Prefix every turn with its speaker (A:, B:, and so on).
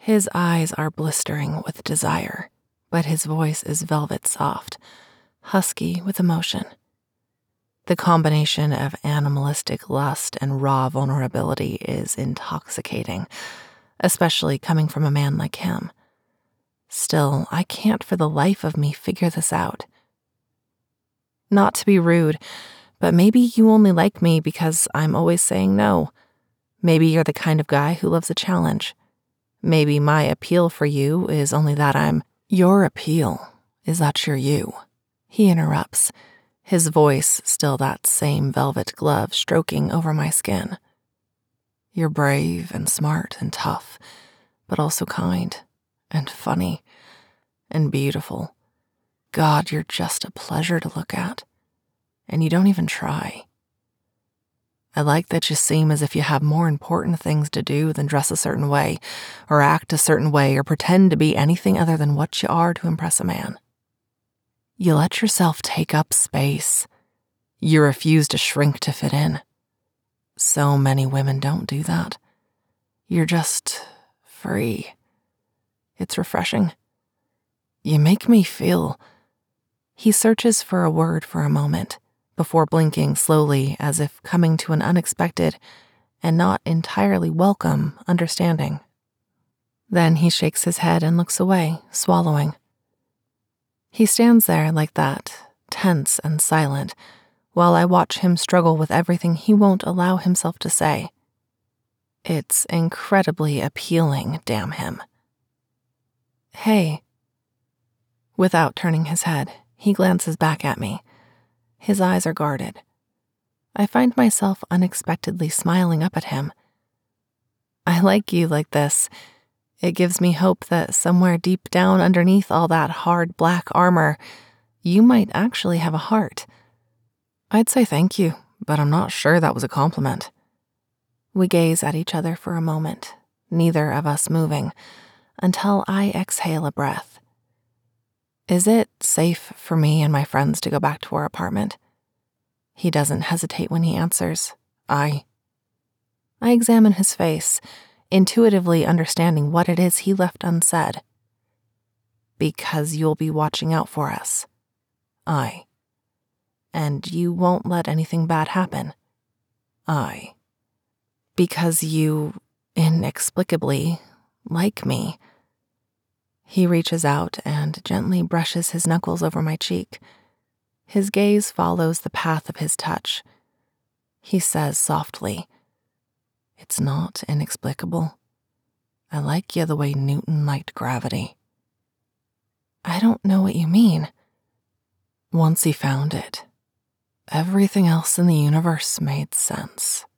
A: His eyes are blistering with desire, but his voice is velvet soft, husky with emotion. The combination of animalistic lust and raw vulnerability is intoxicating, especially coming from a man like him. Still, I can't for the life of me figure this out. Not to be rude, but maybe you only like me because I'm always saying no. Maybe you're the kind of guy who loves a challenge. Maybe my appeal for you is only that I'm... Your appeal is that you're you, he interrupts, his voice still that same velvet glove stroking over my skin. You're brave and smart and tough, but also kind and funny and beautiful. God, you're just a pleasure to look at, and you don't even try. I like that you seem as if you have more important things to do than dress a certain way, or act a certain way, or pretend to be anything other than what you are to impress a man. You let yourself take up space. You refuse to shrink to fit in. So many women don't do that. You're just free. It's refreshing. You make me feel... He searches for a word for a moment, before blinking slowly as if coming to an unexpected and not entirely welcome understanding. Then he shakes his head and looks away, swallowing. He stands there like that, tense and silent, while I watch him struggle with everything he won't allow himself to say. It's incredibly appealing, damn him. Hey. Without turning his head, he glances back at me. His eyes are guarded. I find myself unexpectedly smiling up at him. I like you like this. It gives me hope that somewhere deep down underneath all that hard black armor, you might actually have a heart. I'd say thank you, but I'm not sure that was a compliment. We gaze at each other for a moment, neither of us moving, until I exhale a breath. Is it safe for me and my friends to go back to our apartment? He doesn't hesitate when he answers, I examine his face, intuitively understanding what it is he left unsaid. Because you'll be watching out for us. And you won't let anything bad happen. Because you, inexplicably, like me. He reaches out and gently brushes his knuckles over my cheek. His gaze follows the path of his touch. He says softly, It's not inexplicable. I like you the way Newton liked gravity. I don't know what you mean. Once he found it, everything else in the universe made sense.